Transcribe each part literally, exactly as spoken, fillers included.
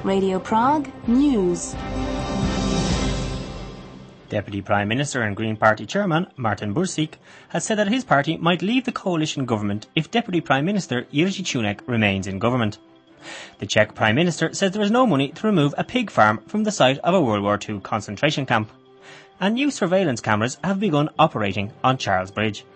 Radio Prague News. Deputy Prime Minister and Green Party Chairman Martin Bursik has said that his party might leave the coalition government if Deputy Prime Minister Jerzy Čunek remains in government. The Czech Prime Minister says there is no money to remove a pig farm from the site of a World War Two concentration camp. And new surveillance cameras have begun operating on Charles Bridge.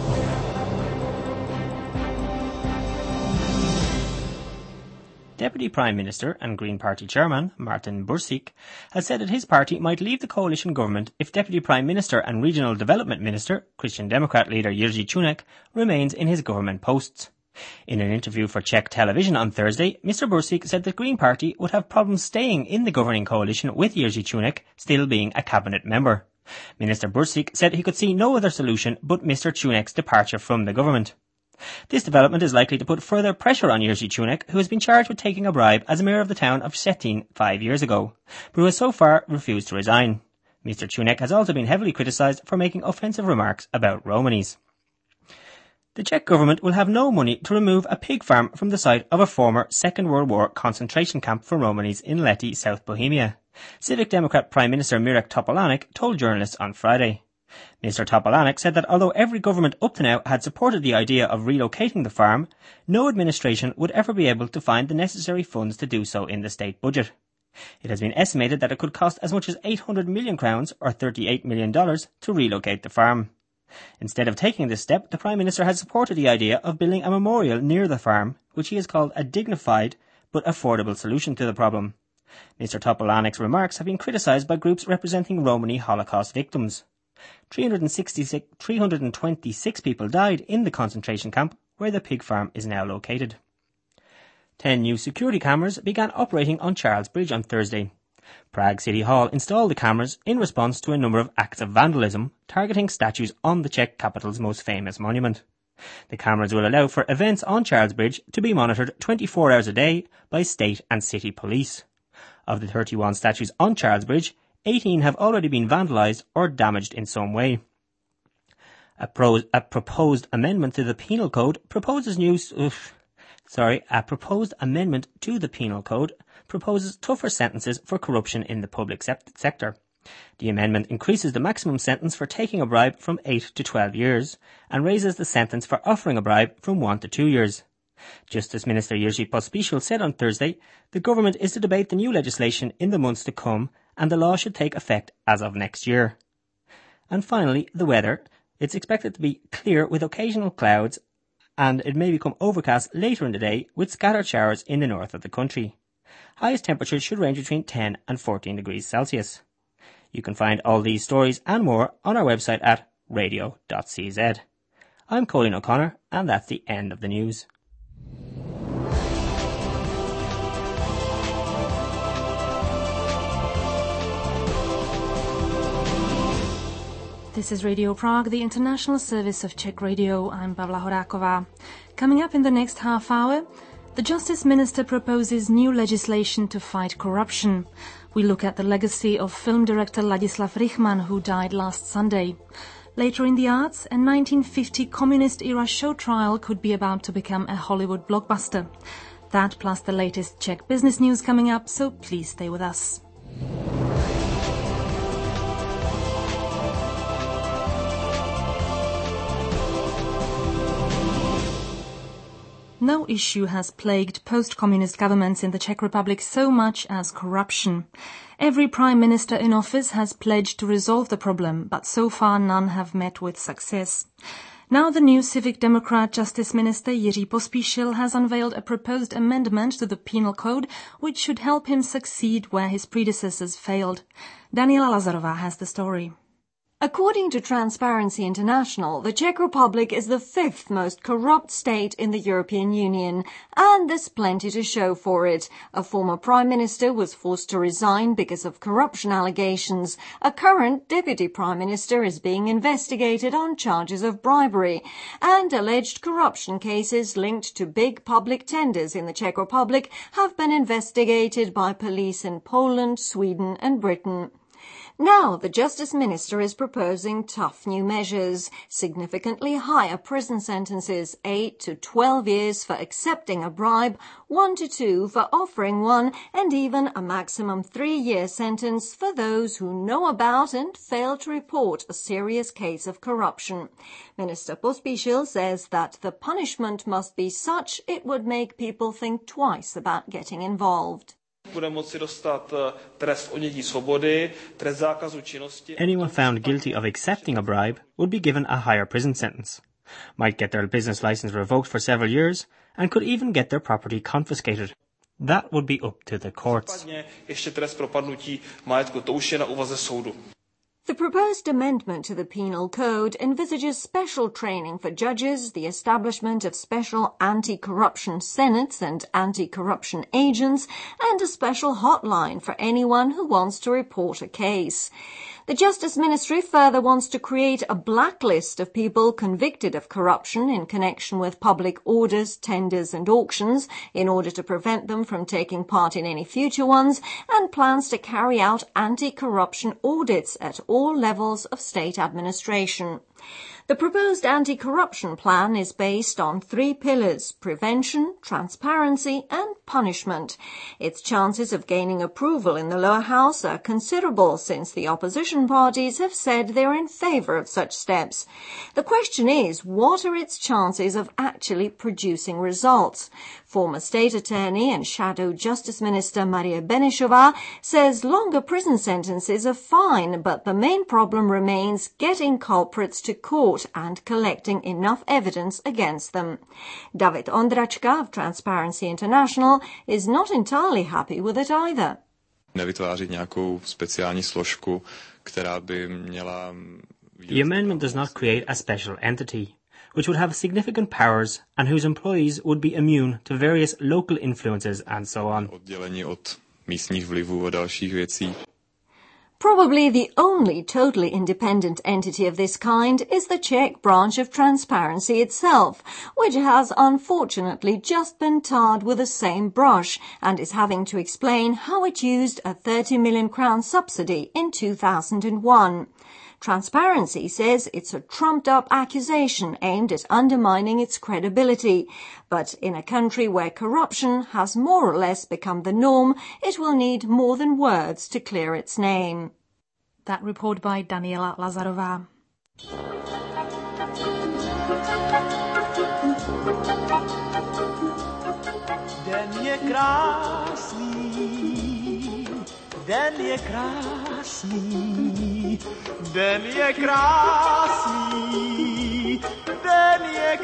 Deputy Prime Minister and Green Party Chairman Martin Bursik has said that his party might leave the coalition government if Deputy Prime Minister and Regional Development Minister, Christian Democrat leader Jerzy Čunek, remains in his government posts. In an interview for Czech television on Thursday, Mister Bursik said the Green Party would have problems staying in the governing coalition with Jerzy Čunek still being a cabinet member. Minister Bursik said he could see no other solution but Mister Čunek's departure from the government. This development is likely to put further pressure on Jerzy Čunek, who has been charged with taking a bribe as mayor of the town of Szczecin five years ago, but who has so far refused to resign. Mister Čunek has also been heavily criticised for making offensive remarks about Romanies. The Czech government will have no money to remove a pig farm from the site of a former Second World War concentration camp for Romanies in Lety, South Bohemia. Civic Democrat Prime Minister Mirek Topolánek told journalists on Friday. Mister Topolánek said that although every government up to now had supported the idea of relocating the farm, no administration would ever be able to find the necessary funds to do so in the state budget. It has been estimated that it could cost as much as eight hundred million crowns or thirty-eight million dollars to relocate the farm. Instead of taking this step, the Prime Minister has supported the idea of building a memorial near the farm, which he has called a dignified but affordable solution to the problem. Mister Topolánek's remarks have been criticised by groups representing Romani Holocaust victims. three hundred twenty-six people died in the concentration camp where the pig farm is now located. Ten new security cameras began operating on Charles Bridge on Thursday. Prague City Hall installed the cameras in response to a number of acts of vandalism targeting statues on the Czech capital's most famous monument. The cameras will allow for events on Charles Bridge to be monitored twenty-four hours a day by state and city police. Of the thirty-one statues on Charles Bridge, eighteen have already been vandalised or damaged in some way. A, pro- a proposed amendment to the Penal Code proposes new... Oof, sorry, a proposed amendment to the Penal Code proposes tougher sentences for corruption in the public se- sector. The amendment increases the maximum sentence for taking a bribe from eight to twelve years and raises the sentence for offering a bribe from one to two years. Justice Minister Jerzy Pospíšil said on Thursday the government is to debate the new legislation in the months to come and the law should take effect as of next year. And finally, the weather. It's expected to be clear with occasional clouds and it may become overcast later in the day with scattered showers in the north of the country. Highest temperatures should range between ten and fourteen degrees Celsius. You can find all these stories and more on our website at radio dot c z. I'm Colin O'Connor and that's the end of the news. This is Radio Prague, the international service of Czech Radio. I'm Pavla Horáková. Coming up in the next half hour, the Justice Minister proposes new legislation to fight corruption. We look at the legacy of film director Ladislav Rychman, who died last Sunday. Later in the arts, a nineteen fifty communist-era show trial could be about to become a Hollywood blockbuster. That plus the latest Czech business news coming up, so please stay with us. No issue has plagued post-communist governments in the Czech Republic so much as corruption. Every prime minister in office has pledged to resolve the problem, but so far none have met with success. Now the new Civic Democrat Justice Minister Jiří Pospíšil has unveiled a proposed amendment to the Penal Code which should help him succeed where his predecessors failed. Daniela Lazarová has the story. According to Transparency International, the Czech Republic is the fifth most corrupt state in the European Union, and there's plenty to show for it. A former prime minister was forced to resign because of corruption allegations. A current deputy prime minister is being investigated on charges of bribery, and alleged corruption cases linked to big public tenders in the Czech Republic have been investigated by police in Poland, Sweden and Britain. Now, the Justice Minister is proposing tough new measures, significantly higher prison sentences, eight to twelve years for accepting a bribe, one to two for offering one, and even a maximum three-year sentence for those who know about and fail to report a serious case of corruption. Minister Pospíšil says that the punishment must be such it would make people think twice about getting involved. Anyone found guilty of accepting a bribe would be given a higher prison sentence, might get their business license revoked for several years, and could even get their property confiscated. That would be up to the courts. The proposed amendment to the Penal Code envisages special training for judges, the establishment of special anti-corruption senates and anti-corruption agents, and a special hotline for anyone who wants to report a case. The Justice Ministry further wants to create a blacklist of people convicted of corruption in connection with public orders, tenders and auctions in order to prevent them from taking part in any future ones, and plans to carry out anti-corruption audits at all levels of state administration. The proposed anti-corruption plan is based on three pillars: prevention, transparency and punishment. Its chances of gaining approval in the lower house are considerable, since the opposition parties have said they're in favour of such steps. The question is, what are its chances of actually producing results? Former State Attorney and Shadow Justice Minister Marie Benešová says longer prison sentences are fine, but the main problem remains getting culprits to court and collecting enough evidence against them. David Ondračka of Transparency International is not entirely happy with it either. Nevytvářit nějakou speciální složku, která by měla... The amendment does not create a special entity, which would have significant powers and whose employees would be immune to various local influences and so on. Oddělení od místních vlivů a dalších věcí. Probably the only totally independent entity of this kind is the Czech branch of Transparency itself, which has unfortunately just been tarred with the same brush and is having to explain how it used a thirty million crown subsidy in two thousand one. Transparency says it's a trumped-up accusation aimed at undermining its credibility. But in a country where corruption has more or less become the norm, it will need more than words to clear its name. That report by Daniela Lazarová. Den je krásný, den je krásný, den je krásný, den je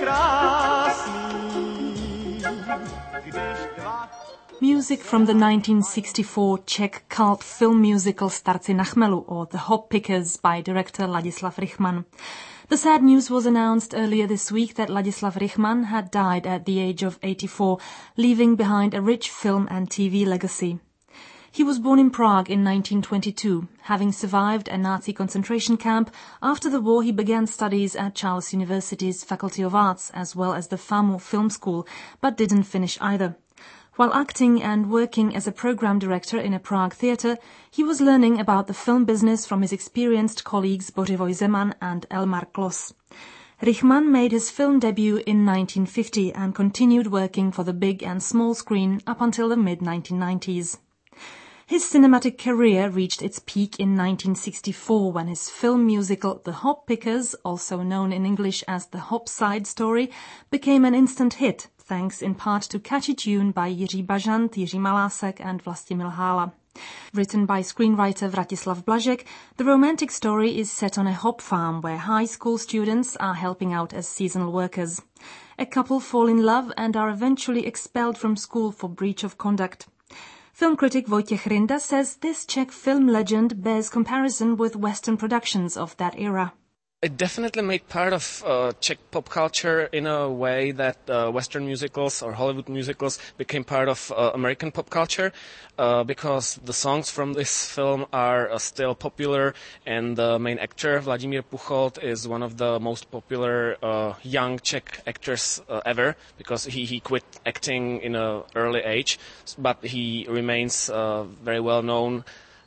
krásný, když dva... Music from the nineteen sixty-four Czech cult film musical Starci na chmelu, or The Hop Pickers, by director Ladislav Rychman. The sad news was announced earlier this week that Ladislav Rychman had died at the age of eighty-four, leaving behind a rich film and T V legacy. He was born in Prague in nineteen twenty-two. Having survived a Nazi concentration camp, after the war he began studies at Charles University's Faculty of Arts as well as the FAMU Film School, but didn't finish either. While acting and working as a program director in a Prague theatre, he was learning about the film business from his experienced colleagues Bořivoj Zeman and Elmar Klos. Rychman made his film debut in nineteen fifty and continued working for the big and small screen up until the mid nineteen nineties. His cinematic career reached its peak in nineteen sixty-four when his film musical The Hop Pickers, also known in English as The Hop Side Story, became an instant hit, thanks in part to catchy tune by Jiří Bažant, Jiří Malásek and Vlastimil Hála. Written by screenwriter Vratislav Blažek, the romantic story is set on a hop farm where high school students are helping out as seasonal workers. A couple fall in love and are eventually expelled from school for breach of conduct. Film critic Wojciech Rinda says this Czech film legend bears comparison with Western productions of that era. It definitely made part of uh, Czech pop culture in a way that uh, Western musicals or Hollywood musicals became part of uh, American pop culture, uh, because the songs from this film are uh, still popular, and the main actor, Vladimír Puchol, is one of the most popular uh, young Czech actors uh, ever, because he, he quit acting in an early age, but he remains uh, very well known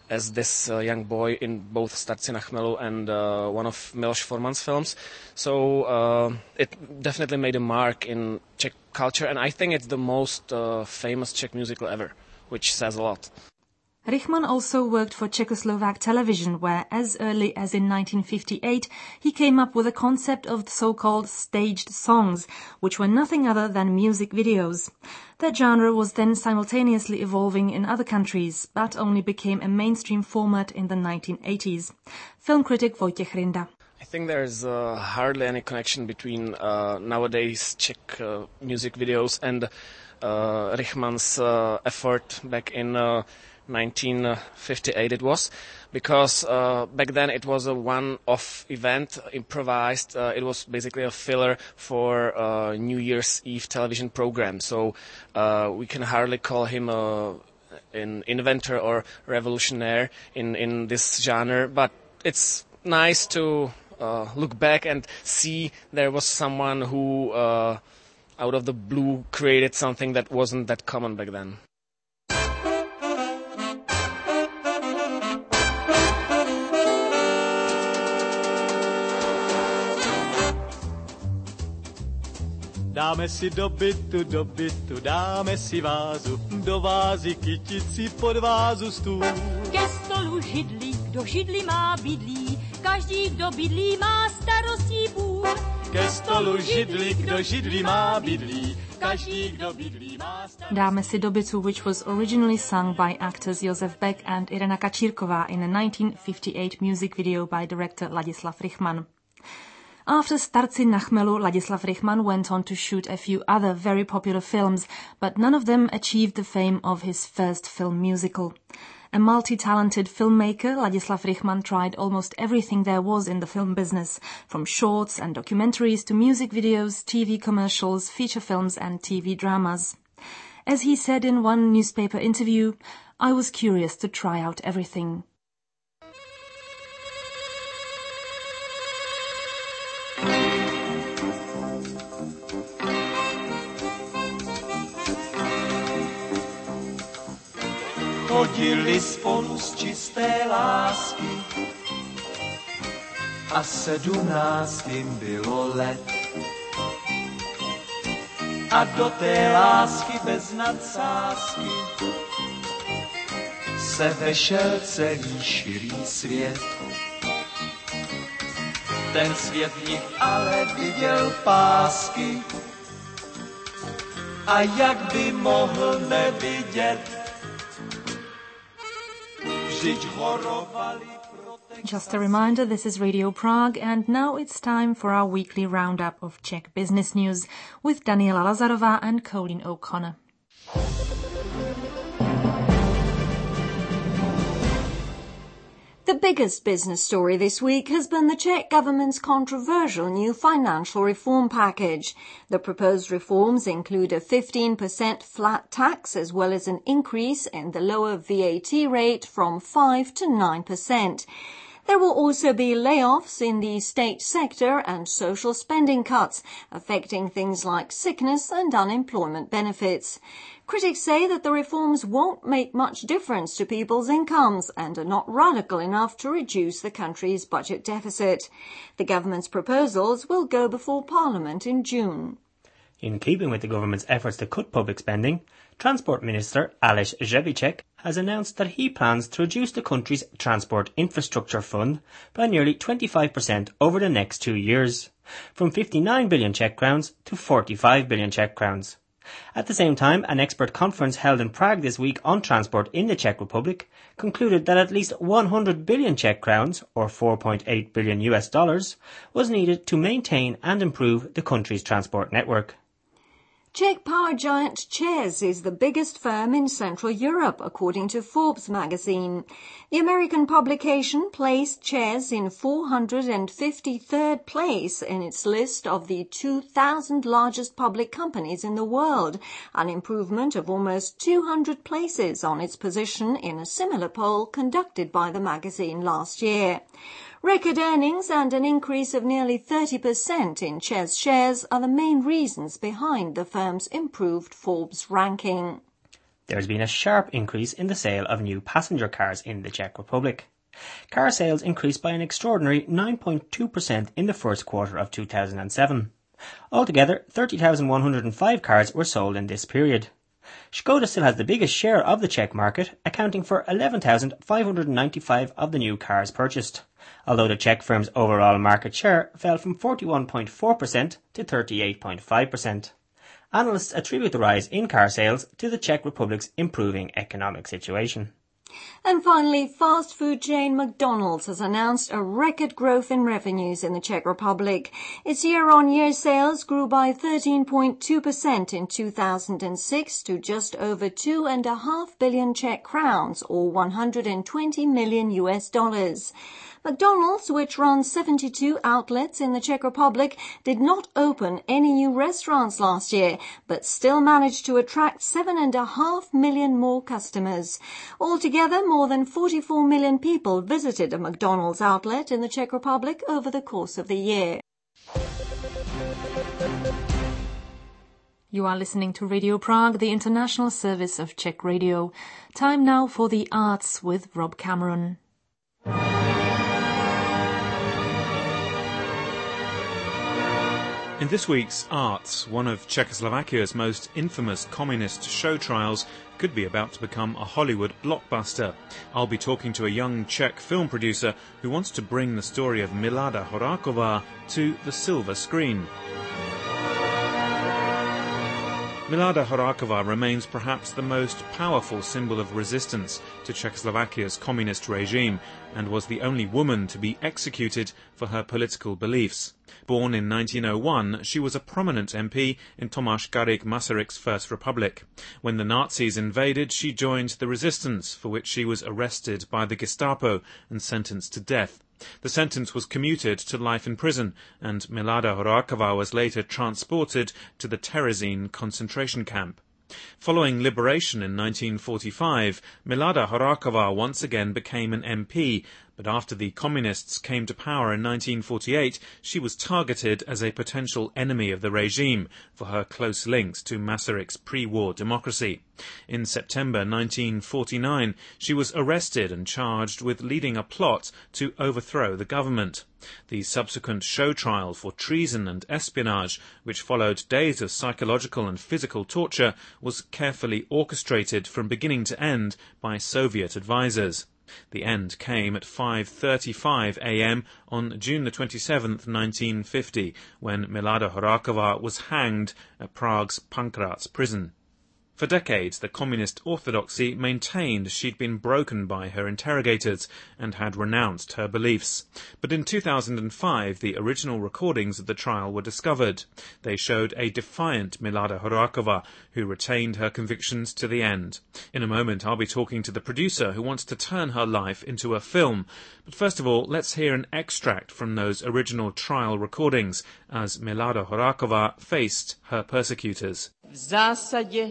as this uh, young boy in both Starci na chmelu and uh, one of Miloš Forman's films. So uh, it definitely made a mark in Czech culture, and I think it's the most uh, famous Czech musical ever, which says a lot. Rychman also worked for Czechoslovak television, where as early as in nineteen fifty-eight he came up with a concept of the so-called staged songs, which were nothing other than music videos. That genre was then simultaneously evolving in other countries, but only became a mainstream format in the nineteen eighties. Film critic Wojciech Rinda. I think there's uh, hardly any connection between uh, nowadays Czech uh, music videos and uh, Rychman's uh, effort back in uh, nineteen fifty-eight it was, because uh, back then it was a one-off event, improvised. Uh, it was basically a filler for uh, New Year's Eve television program. So uh, we can hardly call him a, an inventor or revolutionary in, in this genre, but it's nice to uh, look back and see there was someone who uh, out of the blue created something that wasn't that common back then. Dáme si do bytu, do bytu, dáme si vázu, do vázy kytici, pod vázu stůl. Ke stolu židlí, kdo židli má bydlí, každý, kdo bydlí, má starostí půl. Ke stolu židli, kdo židli má bydlí, každý, kdo bydlí, má starostí. Dáme si do bytu, which was originally sung by actors Josef Beck and Irena Kačírková in a nineteen fifty-eight music video by director Ladislav Rychman. After Starci na chmelu, Ladislav Rychman went on to shoot a few other very popular films, but none of them achieved the fame of his first film musical. A multi-talented filmmaker, Ladislav Rychman tried almost everything there was in the film business, from shorts and documentaries to music videos, T V commercials, feature films and T V dramas. As he said in one newspaper interview, "I was curious to try out everything." Chodili spolu z čisté lásky a sedmnáct jim bylo let. A do té lásky bez nadsázky se vešel celý širý svět. Ten svět v nich ale viděl pásky a jak by mohl nevidět. Just a reminder, this is Radio Prague, and now it's time for our weekly roundup of Czech business news with Daniela Lazarová and Colleen O'Connor. The biggest business story this week has been the Czech government's controversial new financial reform package. The proposed reforms include a fifteen percent flat tax as well as an increase in the lower V A T rate from five to nine percent. There will also be layoffs in the state sector and social spending cuts, affecting things like sickness and unemployment benefits. Critics say that the reforms won't make much difference to people's incomes and are not radical enough to reduce the country's budget deficit. The government's proposals will go before Parliament in June. In keeping with the government's efforts to cut public spending, Transport Minister Aleš Řebíček has announced that he plans to reduce the country's transport infrastructure fund by nearly twenty-five percent over the next two years, from fifty-nine billion Czech crowns to forty-five billion Czech crowns. At the same time, an expert conference held in Prague this week on transport in the Czech Republic concluded that at least one hundred billion Czech crowns, or four point eight billion U S dollars, was needed to maintain and improve the country's transport network. Czech power giant ČEZ is the biggest firm in Central Europe, according to Forbes magazine. The American publication placed ČEZ in four hundred fifty-third place in its list of the two thousand largest public companies in the world, an improvement of almost two hundred places on its position in a similar poll conducted by the magazine last year. Record earnings and an increase of nearly thirty percent in ČEZ shares are the main reasons behind the firm's improved Forbes ranking. There has been a sharp increase in the sale of new passenger cars in the Czech Republic. Car sales increased by an extraordinary nine point two percent in the first quarter of two thousand seven. Altogether, thirty thousand one hundred five cars were sold in this period. Škoda still has the biggest share of the Czech market, accounting for eleven thousand five hundred ninety-five of the new cars purchased, although the Czech firm's overall market share fell from forty-one point four percent to thirty-eight point five percent. Analysts attribute the rise in car sales to the Czech Republic's improving economic situation. And finally, fast food chain McDonald's has announced a record growth in revenues in the Czech Republic. Its year-on-year sales grew by thirteen point two percent in two thousand six to just over two and a half billion Czech crowns, or one hundred twenty million U S dollars. McDonald's, which runs seventy-two outlets in the Czech Republic, did not open any new restaurants last year, but still managed to attract seven and a half million more customers. Altogether, more than forty-four million people visited a McDonald's outlet in the Czech Republic over the course of the year. You are listening to Radio Prague, the international service of Czech Radio. Time now for the arts with Rob Cameron. In this week's Arts, one of Czechoslovakia's most infamous communist show trials could be about to become a Hollywood blockbuster. I'll be talking to a young Czech film producer who wants to bring the story of Milada Horáková to the silver screen. Milada Horáková remains perhaps the most powerful symbol of resistance to Czechoslovakia's communist regime and was the only woman to be executed for her political beliefs. Born in nineteen oh one, she was a prominent M P in Tomáš Garrigue Masaryk's First Republic. When the Nazis invaded, she joined the resistance, for which she was arrested by the Gestapo and sentenced to death. The sentence was commuted to life in prison, and Milada Horáková was later transported to the Terezín concentration camp. Following liberation in nineteen forty-five, Milada Horáková once again became an M P, but after the Communists came to power in nineteen forty-eight, she was targeted as a potential enemy of the regime for her close links to Masaryk's pre-war democracy. In September nineteen forty-nine, she was arrested and charged with leading a plot to overthrow the government. The subsequent show trial for treason and espionage, which followed days of psychological and physical torture, was carefully orchestrated from beginning to end by Soviet advisers. The end came at five thirty-five a m on June the twenty-seventh, nineteen fifty, when Milada Horáková was hanged at Prague's Pankrácz prison. For decades, the communist orthodoxy maintained she'd been broken by her interrogators and had renounced her beliefs. But in two thousand five, the original recordings of the trial were discovered. They showed a defiant Milada Horáková who retained her convictions to the end. In a moment, I'll be talking to the producer who wants to turn her life into a film. But first of all, let's hear an extract from those original trial recordings as Milada Horáková faced her persecutors. V zásadě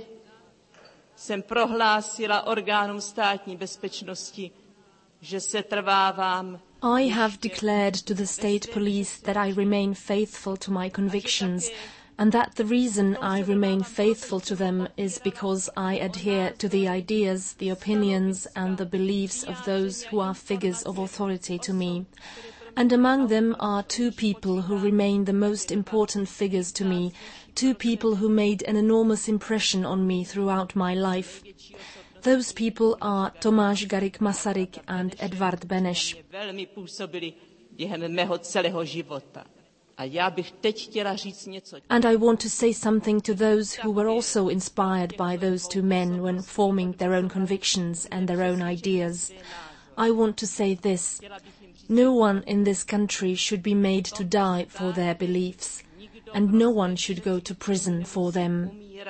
jsem prohlásila orgánům státní bezpečnosti, že se trvávám. I have declared to the state police that I remain faithful to my convictions, and that the reason I remain faithful to them is because I adhere to the ideas, the opinions and the beliefs of those who are figures of authority to me. And among them are two people who remain the most important figures to me, two people who made an enormous impression on me throughout my life. Those people are Tomáš Garrigue Masaryk and Edvard Beneš. Velmi působili během mého celého života. A já bych teď chtěla říct něco. And I want to say something to those who were also inspired by those two men when forming their own convictions and their own ideas. I want to say this. No one in this country should be made to die for their beliefs, and no one should go to prison for them.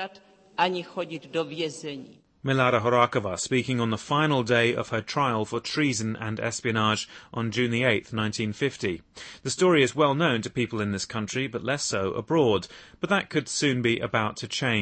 Milada Horáková speaking on the final day of her trial for treason and espionage on June the eighth, nineteen fifty. The story is well known to people in this country, but less so abroad. But that could soon be about to change.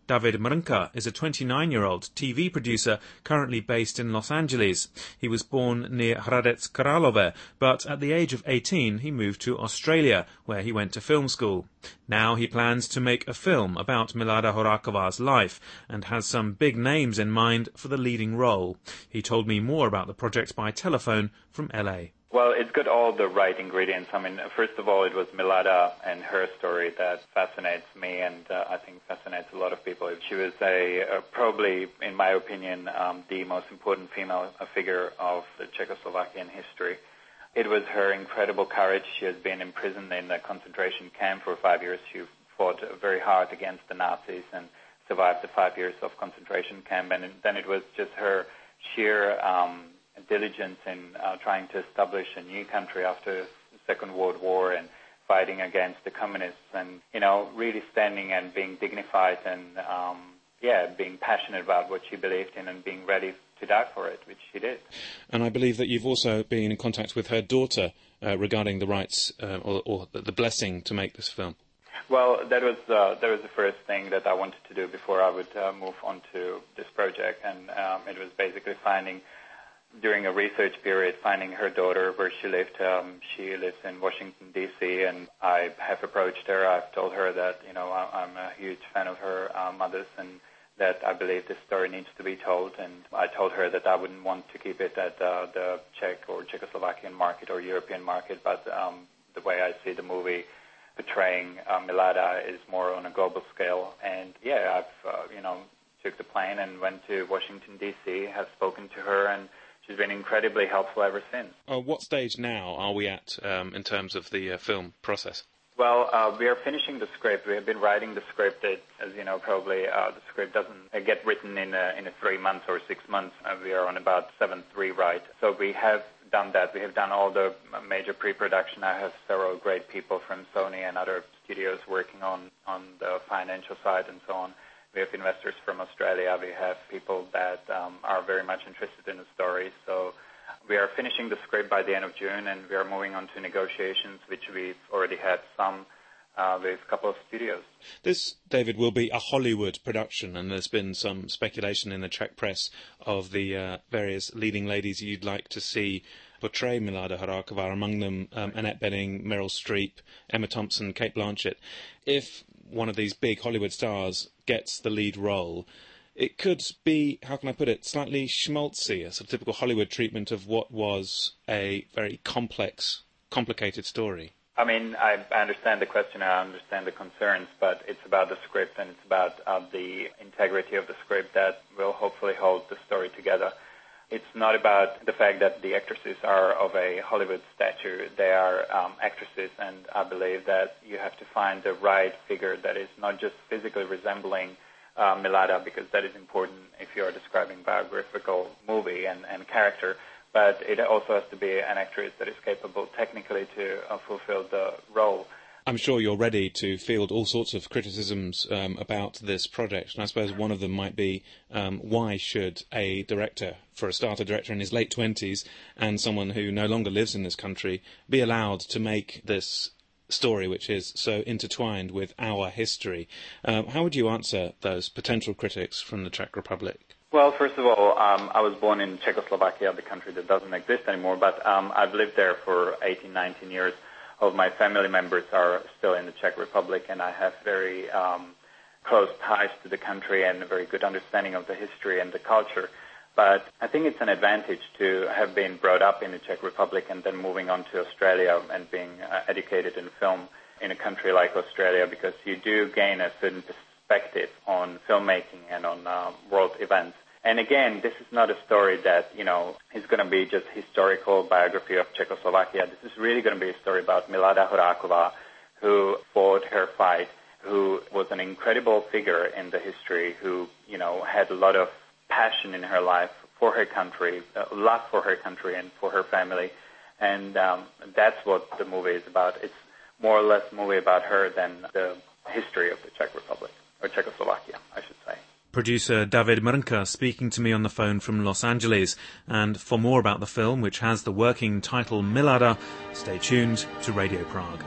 David Mrnka is a twenty-nine-year-old T V producer currently based in Los Angeles. He was born near Hradec Králové, but at the age of eighteen he moved to Australia, where he went to film school. Now he plans to make a film about Milada Horáková's life and has some big names in mind for the leading role. He told me more about the project by telephone from L A. Well, it's got all the right ingredients. I mean, first of all, it was Milada and her story that fascinates me, and uh, I think fascinates a lot of people. She was a, a probably, in my opinion, um, the most important female figure of the Czechoslovakian history. It was her incredible courage. She has been imprisoned in a concentration camp for five years. She fought very hard against the Nazis and survived the five years of concentration camp. And then it was just her sheer um, diligence in uh, trying to establish a new country after the Second World War and fighting against the communists and, you know, really standing and being dignified and, um, yeah, being passionate about what she believed in and being ready to die for it, which she did. And I believe that you've also been in contact with her daughter uh, regarding the rights uh, or, or the blessing to make this film. Well, that was uh, that was the first thing that I wanted to do before I would uh, move on to this project, and um, it was basically finding, during a research period, finding her daughter where she lived. Um, she lives in Washington, D C, and I have approached her. I've told her that, you know, I'm a huge fan of her uh, mother's and that I believe this story needs to be told. And I told her that I wouldn't want to keep it at uh, the Czech or Czechoslovakian market or European market, but um, the way I see the movie portraying uh, Milada is more on a global scale. And, yeah, I've, uh, you know, took the plane and went to Washington, D C, have spoken to her, and she's been incredibly helpful ever since. Uh, what stage now are we at um, in terms of the uh, film process? Well, uh, we are finishing the script. We have been writing the script. It, as you know, probably uh, the script doesn't uh, get written in a, in a three months or six months. Uh, we are on about seven three right. So we have done that. We have done all the major pre-production. I have several great people from Sony and other studios working on, on the financial side and so on. We have investors from Australia. We have people that um, are very much interested in the story. So we are finishing the script by the end of June, and we are moving on to negotiations, which we've already had some uh, with a couple of studios. This, David, will be a Hollywood production, and there's been some speculation in the Czech press of the uh, various leading ladies you'd like to see portray Milada Horáková, among them um, Annette Bening, Meryl Streep, Emma Thompson, Cate Blanchett. If one of these big Hollywood stars gets the lead role, it could be, how can I put it, slightly schmaltzy, a sort of typical Hollywood treatment of what was a very complex, complicated story. I mean, I understand the question, I understand the concerns, but it's about the script and it's about uh, the integrity of the script that will hopefully hold the story together. It's not about the fact that the actresses are of a Hollywood stature. They are um, actresses, and I believe that you have to find the right figure that is not just physically resembling uh, Milada, because that is important if you are describing biographical movie and, and character, but it also has to be an actress that is capable technically to uh, fulfill the role. I'm sure you're ready to field all sorts of criticisms um, about this project, and I suppose one of them might be um, why should a director, for a starter director in his late twenties and someone who no longer lives in this country, be allowed to make this story which is so intertwined with our history? Um, how would you answer those potential critics from the Czech Republic? Well, first of all, um, I was born in Czechoslovakia, the country that doesn't exist anymore, but um, I've lived there for eighteen, nineteen years. Of my family members are still in the Czech Republic, and I have very um, close ties to the country and a very good understanding of the history and the culture. But I think it's an advantage to have been brought up in the Czech Republic and then moving on to Australia and being uh, educated in film in a country like Australia, because you do gain a certain perspective on filmmaking and on uh, world events. And again, this is not a story that, you know, is going to be just historical biography of Czechoslovakia. This is really going to be a story about Milada Horáková, who fought her fight, who was an incredible figure in the history, who, you know, had a lot of passion in her life for her country, uh, love for her country and for her family. And um, that's what the movie is about. It's more or less a movie about her than the history of the Czech Republic, or Czechoslovakia, I should say. Producer David Mrnka speaking to me on the phone from Los Angeles. And for more about the film, which has the working title Milada, stay tuned to Radio Prague.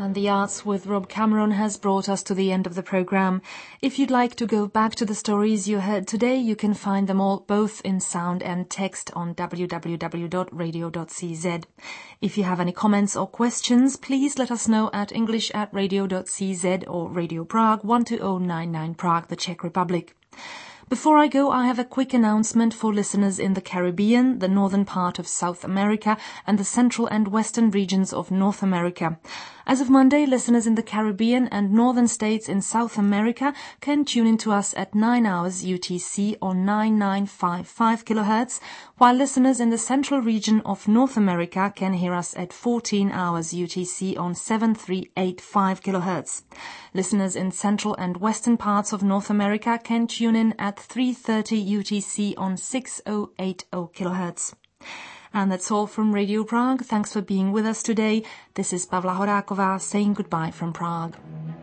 And the arts with Rob Cameron has brought us to the end of the program. If you'd like to go back to the stories you heard today, you can find them all both in sound and text on w w w dot radio dot c z. If you have any comments or questions, please let us know at english at radio dot c z or Radio Prague one two zero nine nine Prague, the Czech Republic. Before I go, I have a quick announcement for listeners in the Caribbean, the northern part of South America, and the central and western regions of North America. As of Monday, listeners in the Caribbean and northern states in South America can tune in to us at nine hours U T C on nine nine five five kilohertz, while listeners in the central region of North America can hear us at fourteen hours U T C on seven three eight five kilohertz. Listeners in central and western parts of North America can tune in at three thirty U T C on six thousand eighty kilohertz. And that's all from Radio Prague. Thanks for being with us today. This is Pavla Horáková saying goodbye from Prague.